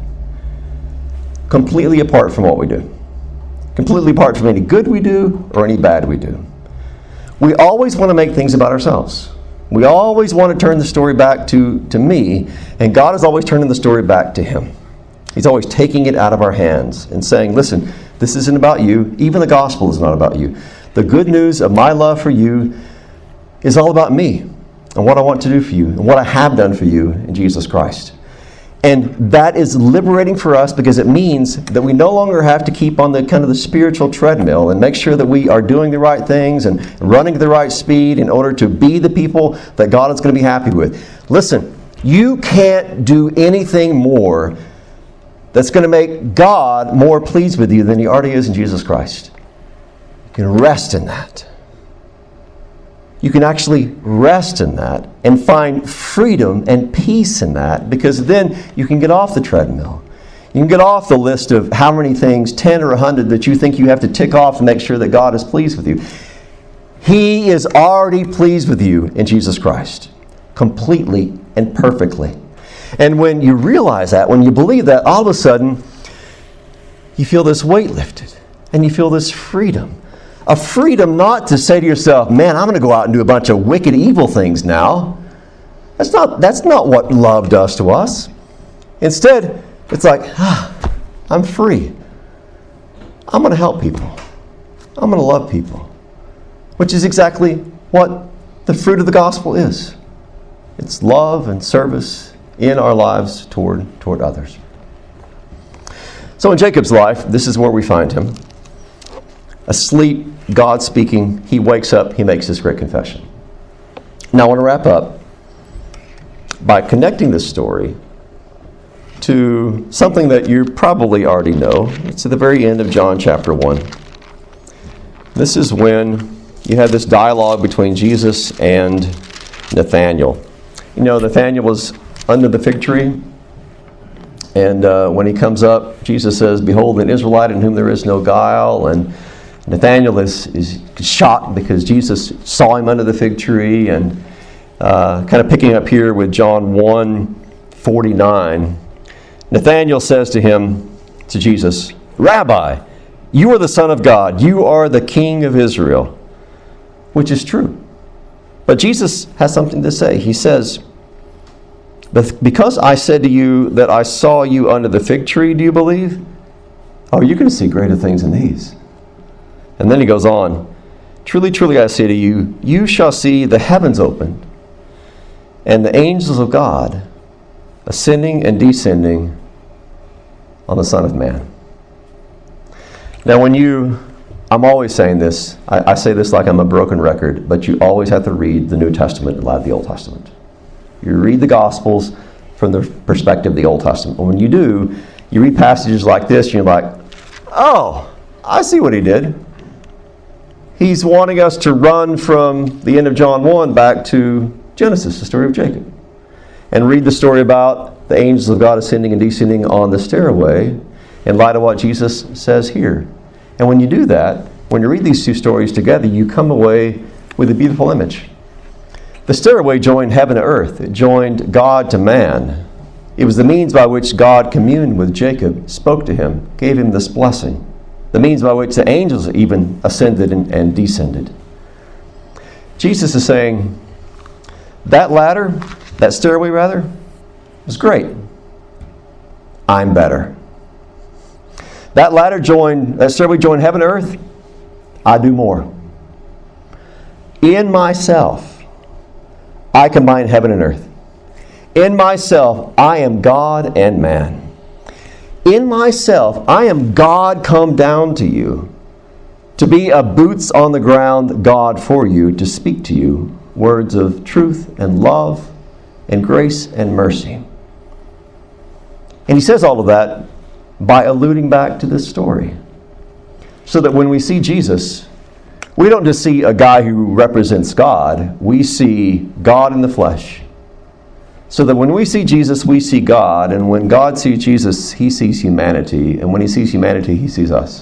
Completely apart from what we do. Completely apart from any good we do or any bad we do. We always want to make things about ourselves. We always want to turn the story back to me, and God is always turning the story back to him. He's always taking it out of our hands and saying, listen, this isn't about you. Even the gospel is not about you. The good news of my love for you is all about me and what I want to do for you and what I have done for you in Jesus Christ. And that is liberating for us because it means that we no longer have to keep on the kind of the spiritual treadmill and make sure that we are doing the right things and running at the right speed in order to be the people that God is going to be happy with. Listen, you can't do anything more that's going to make God more pleased with you than he already is in Jesus Christ. You can rest in that. You can actually rest in that and find freedom and peace in that, because then you can get off the treadmill. You can get off the list of how many things, 10 or 100, that you think you have to tick off to make sure that God is pleased with you. He is already pleased with you in Jesus Christ, completely and perfectly. And when you realize that, when you believe that, all of a sudden, you feel this weight lifted and you feel this freedom. A freedom not to say to yourself, man, I'm going to go out and do a bunch of wicked, evil things now. That's not what love does to us. Instead, it's like, I'm free. I'm going to help people. I'm going to love people. Which is exactly what the fruit of the gospel is. It's love and service in our lives toward others. So in Jacob's life, this is where we find him. Asleep, God speaking, he wakes up, he makes this great confession. Now I want to wrap up by connecting this story to something that you probably already know. It's at the very end of John chapter 1. This is when you have this dialogue between Jesus and Nathanael. You know, Nathanael was under the fig tree, and when he comes up, Jesus says, behold, an Israelite in whom there is no guile, and Nathanael is shocked because Jesus saw him under the fig tree, and kind of picking up here with John 1:49, Nathanael says to Jesus, Rabbi, you are the Son of God, you are the King of Israel, which is true. But Jesus has something to say. He says, but because I said to you that I saw you under the fig tree, do you believe? Oh, you're going to see greater things than these. And then he goes on, truly, truly, I say to you, you shall see the heavens opened and the angels of God ascending and descending on the Son of Man. Now, I'm always saying this, I say this like I'm a broken record, but you always have to read the New Testament in light of the Old Testament. You read the Gospels from the perspective of the Old Testament. When you do, you read passages like this, and you're like, oh, I see what he did. He's wanting us to run from the end of John 1 back to Genesis, the story of Jacob, and read the story about the angels of God ascending and descending on the stairway in light of what Jesus says here. And when you do that, when you read these two stories together, you come away with a beautiful image. The stairway joined heaven to earth. It joined God to man. It was the means by which God communed with Jacob, spoke to him, gave him this blessing. The means by which the angels even ascended and descended. Jesus is saying, that stairway was great. I'm better. That stairway joined heaven and earth. I do more. In myself, I combine heaven and earth. In myself, I am God and man. In myself, I am God come down to you, to be a boots on the ground God for you, to speak to you words of truth and love and grace and mercy. And he says all of that by alluding back to this story. So that when we see Jesus, we don't just see a guy who represents God, we see God in the flesh. So that when we see Jesus, we see God, and when God sees Jesus, he sees humanity, and when he sees humanity, he sees us.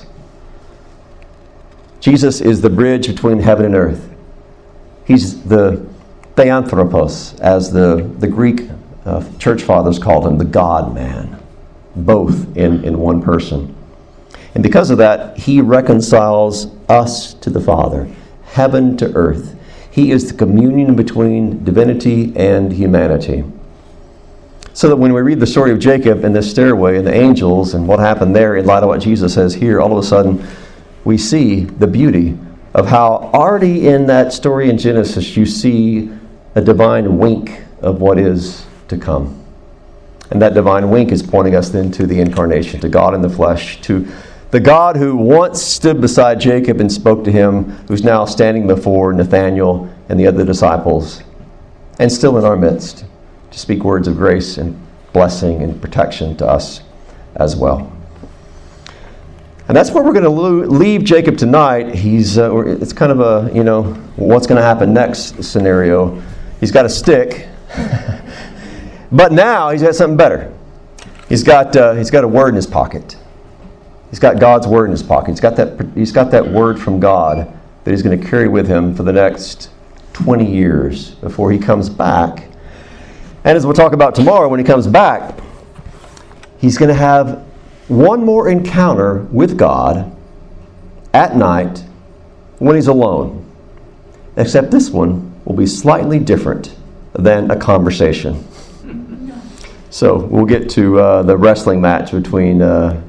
Jesus is the bridge between heaven and earth. He's the theanthropos, as the Greek church fathers called him, the God-man, both in one person. And because of that, he reconciles us to the Father, heaven to earth. He is the communion between divinity and humanity. So that when we read the story of Jacob and the stairway and the angels and what happened there in light of what Jesus says here, all of a sudden we see the beauty of how already in that story in Genesis you see a divine wink of what is to come. And that divine wink is pointing us then to the incarnation, to God in the flesh, to the God who once stood beside Jacob and spoke to him, who's now standing before Nathanael and the other disciples, and still in our midst, to speak words of grace and blessing and protection to us as well. And that's where we're going to leave Jacob tonight. It's kind of a, what's going to happen next scenario. He's got a stick, but now he's got something better. He's got a word in his pocket. He's got God's word in his pocket. He's got that word from God that he's going to carry with him for the next 20 years before he comes back. And as we'll talk about tomorrow, when he comes back, he's going to have one more encounter with God at night when he's alone. Except this one will be slightly different than a conversation. So we'll get to the wrestling match between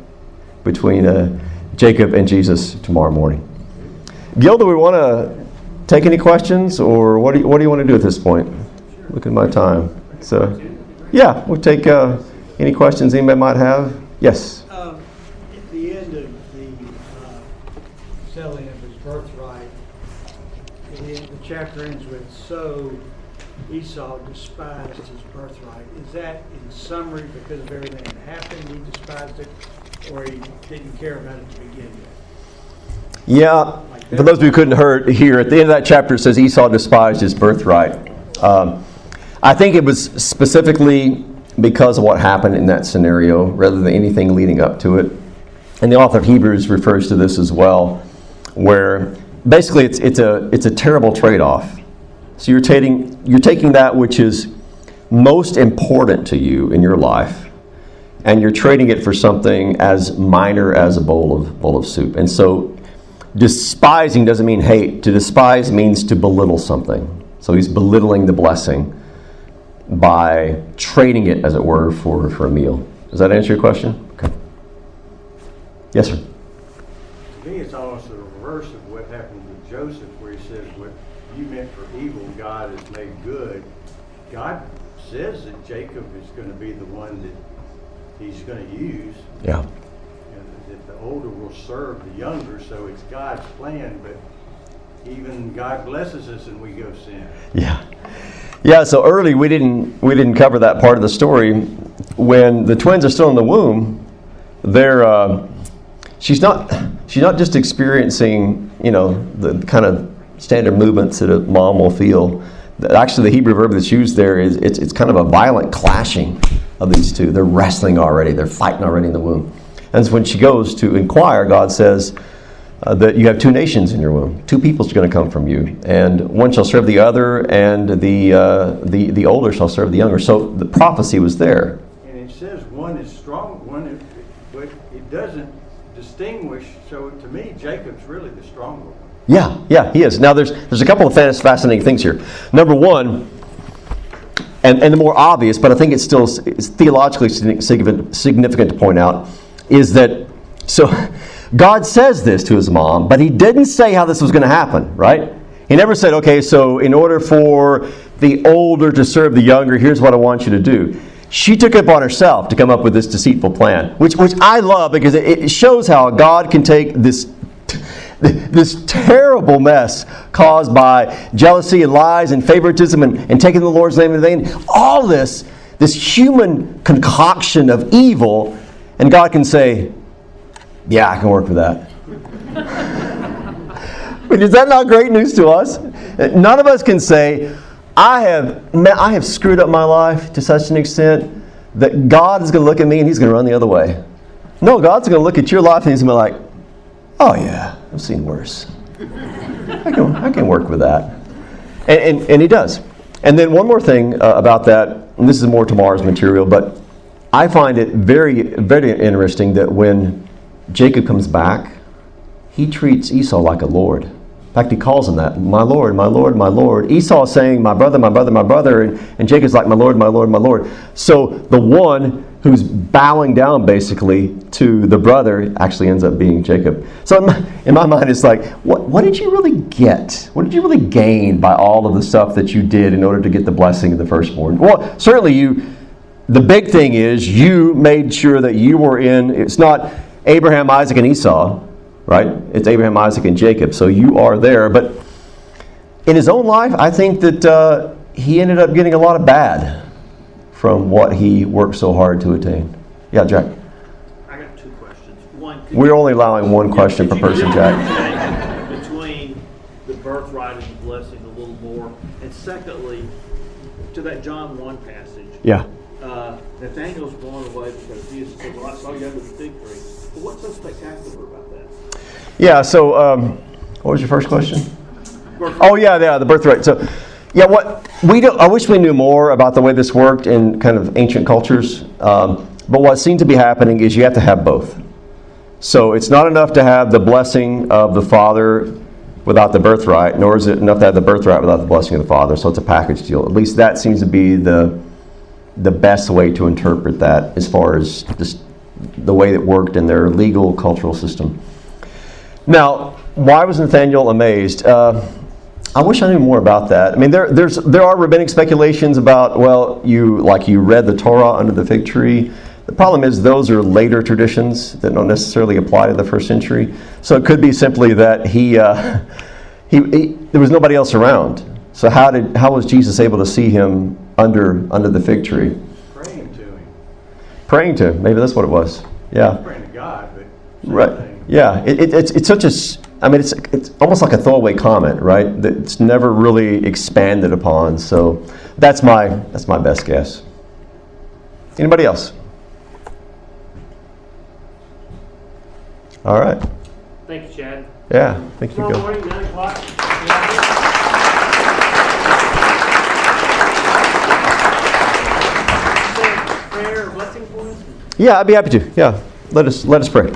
Jacob and Jesus tomorrow morning. Gil, do we want to take any questions, or what do you want to do at this point? Look at my time. So, yeah, we'll take any questions anybody might have. Yes. At the end of the selling of his birthright, the chapter ends with, "So Esau despised his birthright." Is that in summary because of everything that happened, he despised it, or he didn't care about it to begin with? Yeah, for those of you who couldn't hear, at the end of that chapter it says Esau despised his birthright. I think it was specifically because of what happened in that scenario rather than anything leading up to it. And the author of Hebrews refers to this as well, where basically it's a terrible trade-off. So you're taking that which is most important to you in your life, and you're trading it for something as minor as a bowl of soup. And so despising doesn't mean hate. To despise means to belittle something. So he's belittling the blessing by trading it, as it were, for a meal. Does that answer your question? Okay. Yes, sir. To me, it's almost the reverse of what happened with Joseph, where he says, what you meant for evil, God has made good. God says that Jacob is going to be the one that he's going to use. Yeah. And that the older will serve the younger, so it's God's plan, but even God blesses us and we go sin. Yeah. Yeah, so early we didn't cover that part of the story. When the twins are still in the womb, she's not just experiencing, the kind of standard movements that a mom will feel. Actually, the Hebrew verb that's used there is it's kind of a violent clashing of these two. They're wrestling already. They're fighting already in the womb. And so when she goes to inquire, God says that you have two nations in your womb. Two peoples are going to come from you, and one shall serve the other, and the older shall serve the younger. So the prophecy was there. And it says one is strong, but it doesn't distinguish. So to me, Jacob's really the stronger one. Yeah, he is. Now there's a couple of fascinating things here. Number one, and the more obvious, but I think it's theologically significant to point out, is that so God says this to his mom, but he didn't say how this was going to happen, right? He never said, okay, so in order for the older to serve the younger. Here's what I want you to do. She took it upon herself to come up with this deceitful plan, which I love because it shows how God can take this terrible mess caused by jealousy and lies and favoritism and taking the Lord's name in vain. All this human concoction of evil, and God can say, yeah, I can work with that. Is that not great news to us? None of us can say, I have screwed up my life to such an extent that God is going to look at me and He's going to run the other way. No, God's going to look at your life and He's going to be like, oh yeah, I've seen worse. I can work with that. And He does. And then one more thing about that, and this is more tomorrow's material, but I find it very, very interesting that when Jacob comes back, he treats Esau like a lord. In fact, he calls him that, my Lord, my Lord, my Lord. Esau is saying, my brother, my brother, my brother, and Jacob's like, my Lord, my Lord, my Lord. So the one who's bowing down basically to the brother actually ends up being Jacob. So in my mind, it's like, what did you really get? What did you really gain by all of the stuff that you did in order to get the blessing of the firstborn? Well, certainly the big thing is you made sure that you were in, it's not Abraham, Isaac, and Esau, right? It's Abraham, Isaac, and Jacob. So you are there. But in his own life, I think that he ended up getting a lot of bad from what he worked so hard to attain. Yeah, Jack. I got two questions. One, we're only allowing one question per person, Jack. Between the birthright and the blessing a little more. And secondly, to that John 1 passage. Yeah. Nathanael's blown away because Jesus said, well, I saw you under the fig tree. But what's so spectacular about that? Yeah, so what was your first question? Oh, yeah, the birthright. So, yeah, I wish we knew more about the way this worked in kind of ancient cultures. But what seemed to be happening is you have to have both. So it's not enough to have the blessing of the father without the birthright, nor is it enough to have the birthright without the blessing of the father. So it's a package deal. At least that seems to be the best way to interpret that as far as just the way it worked in their legal cultural system. Now, why was Nathanael amazed? I wish I knew more about that. I mean, there are rabbinic speculations about, well, you read the Torah under the fig tree. The problem is those are later traditions that don't necessarily apply to the first century. So it could be simply that he there was nobody else around. So how was Jesus able to see him under the fig tree? Praying to him. Praying to him. Maybe that's what it was. Yeah. Praying to God, but right. thing. Yeah. It's such a. I mean, it's almost like a throwaway comment, right? That's never really expanded upon. So that's my best guess. Anybody else? All right. Thank you, Chad. Yeah. Thank you. Tomorrow morning, 9 o'clock. Prayer or blessing for us? Yeah, I'd be happy to. Yeah. Let us pray.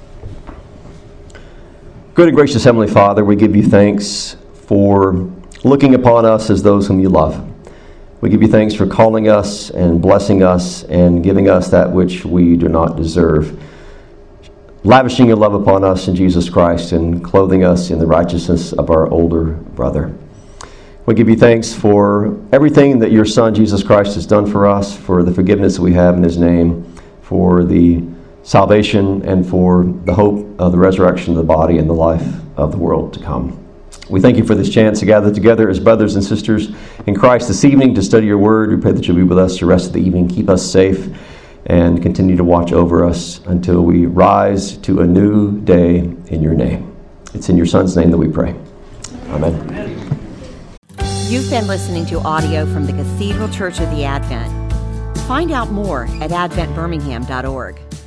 Good and gracious Heavenly Father, we give you thanks for looking upon us as those whom you love. We give you thanks for calling us and blessing us and giving us that which we do not deserve. Lavishing your love upon us in Jesus Christ and clothing us in the righteousness of our older brother. We give you thanks for everything that your Son, Jesus Christ, has done for us, for the forgiveness that we have in his name, for the salvation, and for the hope of the resurrection of the body and the life of the world to come. We thank you for this chance to gather together as brothers and sisters in Christ this evening to study your word. We pray that you'll be with us the rest of the evening. Keep us safe and continue to watch over us until we rise to a new day in your name. It's in your Son's name that we pray. Amen. You've been listening to audio from the Cathedral Church of the Advent. Find out more at adventbirmingham.org.